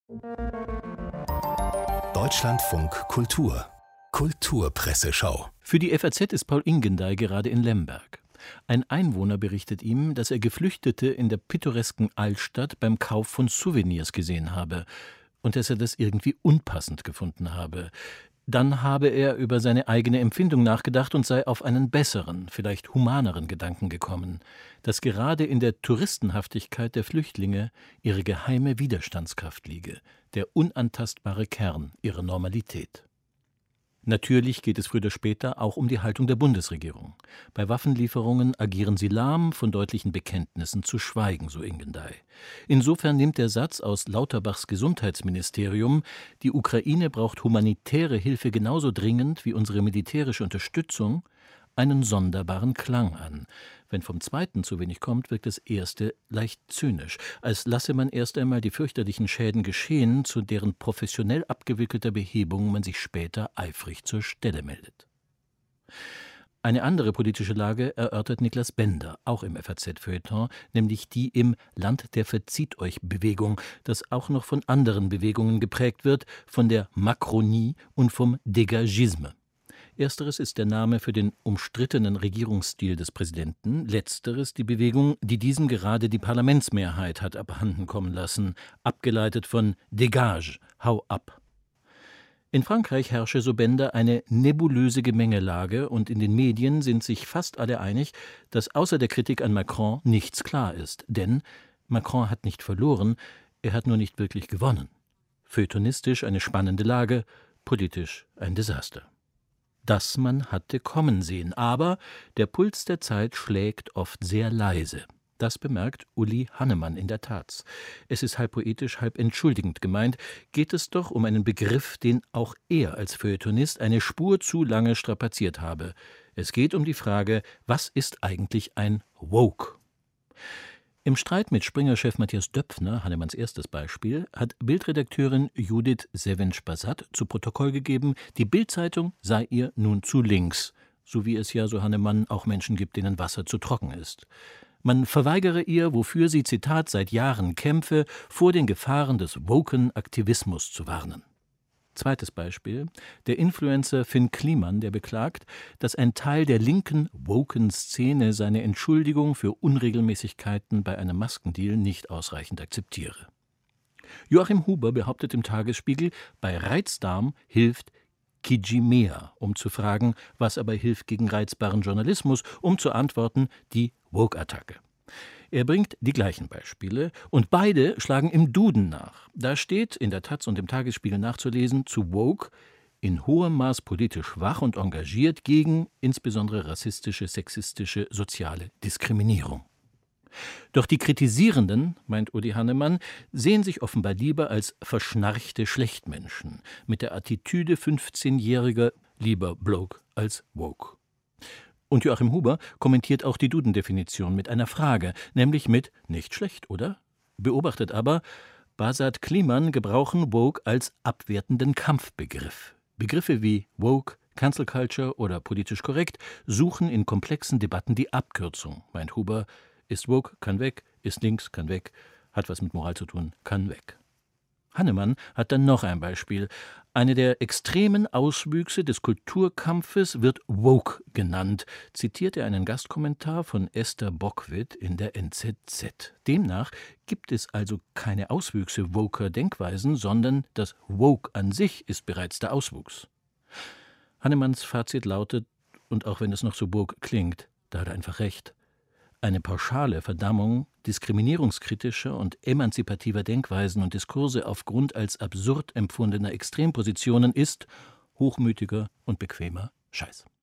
Deutschlandfunk Kultur Kulturpresseschau. Für die FAZ ist Paul Ingendey gerade in Lemberg. Ein Einwohner berichtet ihm, dass er Geflüchtete in der pittoresken Altstadt beim Kauf von Souvenirs gesehen habe und dass er das irgendwie unpassend gefunden habe. Dann habe er über seine eigene Empfindung nachgedacht und sei auf einen besseren, vielleicht humaneren Gedanken gekommen, dass gerade in der Touristenhaftigkeit der Flüchtlinge ihre geheime Widerstandskraft liege, der unantastbare Kern ihrer Normalität. Natürlich geht es früher oder später auch um die Haltung der Bundesregierung. Bei Waffenlieferungen agieren sie lahm, von deutlichen Bekenntnissen zu schweigen, so Ingendey. Insofern nimmt der Satz aus Lauterbachs Gesundheitsministerium, die Ukraine braucht humanitäre Hilfe genauso dringend wie unsere militärische Unterstützung, einen sonderbaren Klang an. Wenn vom Zweiten zu wenig kommt, wirkt das Erste leicht zynisch, als lasse man erst einmal die fürchterlichen Schäden geschehen, zu deren professionell abgewickelter Behebung man sich später eifrig zur Stelle meldet. Eine andere politische Lage erörtert Niklas Bender, auch im FAZ-Feuilleton, nämlich die im Land der Verzieht-euch-Bewegung, das auch noch von anderen Bewegungen geprägt wird, von der Macronie und vom Dégagisme. Ersteres ist der Name für den umstrittenen Regierungsstil des Präsidenten, letzteres die Bewegung, die diesem gerade die Parlamentsmehrheit hat abhanden kommen lassen, abgeleitet von Dégage, hau ab. In Frankreich herrsche, so Bender, eine nebulöse Gemengelage und in den Medien sind sich fast alle einig, dass außer der Kritik an Macron nichts klar ist. Denn Macron hat nicht verloren, er hat nur nicht wirklich gewonnen. Feuilletonistisch eine spannende Lage, politisch ein Desaster. Das man hatte kommen sehen, aber der Puls der Zeit schlägt oft sehr leise. Das bemerkt Uli Hannemann in der Taz. Es ist halb poetisch, halb entschuldigend gemeint, geht es doch um einen Begriff, den auch er als Feuilletonist eine Spur zu lange strapaziert habe. Es geht um die Frage, was ist eigentlich ein Woke? Im Streit mit Springer-Chef Matthias Döpfner, Hannemanns erstes Beispiel, hat Bild-Redakteurin Judith Sevench-Basat zu Protokoll gegeben, die Bild-Zeitung sei ihr nun zu links, so wie es ja, so Hannemann, auch Menschen gibt, denen Wasser zu trocken ist. Man verweigere ihr, wofür sie, Zitat, seit Jahren kämpfe, vor den Gefahren des woken Aktivismus zu warnen. Zweites Beispiel, der Influencer Finn Kliman, der beklagt, dass ein Teil der linken woken Szene seine Entschuldigung für Unregelmäßigkeiten bei einem Maskendeal nicht ausreichend akzeptiere. Joachim Huber behauptet im Tagesspiegel, bei Reizdarm hilft Kijimea, um zu fragen, was aber hilft gegen reizbaren Journalismus, um zu antworten, die Woke-Attacke. Er bringt die gleichen Beispiele und beide schlagen im Duden nach. Da steht in der Taz und im Tagesspiegel nachzulesen, zu Woke, in hohem Maß politisch wach und engagiert gegen insbesondere rassistische, sexistische, soziale Diskriminierung. Doch die Kritisierenden, meint Uli Hannemann, sehen sich offenbar lieber als verschnarchte Schlechtmenschen, mit der Attitüde 15-Jähriger, lieber Bloke als Woke. Und Joachim Huber kommentiert auch die Duden-Definition mit einer Frage, nämlich mit »nicht schlecht, oder?« Beobachtet aber, Basat Kliman gebrauchen Woke als abwertenden Kampfbegriff. Begriffe wie Woke, Cancel Culture oder politisch korrekt suchen in komplexen Debatten die Abkürzung, meint Huber. Ist Woke, kann weg, ist links, kann weg, hat was mit Moral zu tun, kann weg. Hannemann hat dann noch ein Beispiel. Eine der extremen Auswüchse des Kulturkampfes wird Woke genannt, zitiert er einen Gastkommentar von Esther Bockwitt in der NZZ. Demnach gibt es also keine Auswüchse woker Denkweisen, sondern das Woke an sich ist bereits der Auswuchs. Hannemanns Fazit lautet, und auch wenn es noch so woke klingt, da hat er einfach recht. Eine pauschale Verdammung diskriminierungskritischer und emanzipativer Denkweisen und Diskurse aufgrund als absurd empfundener Extrempositionen ist hochmütiger und bequemer Scheiß.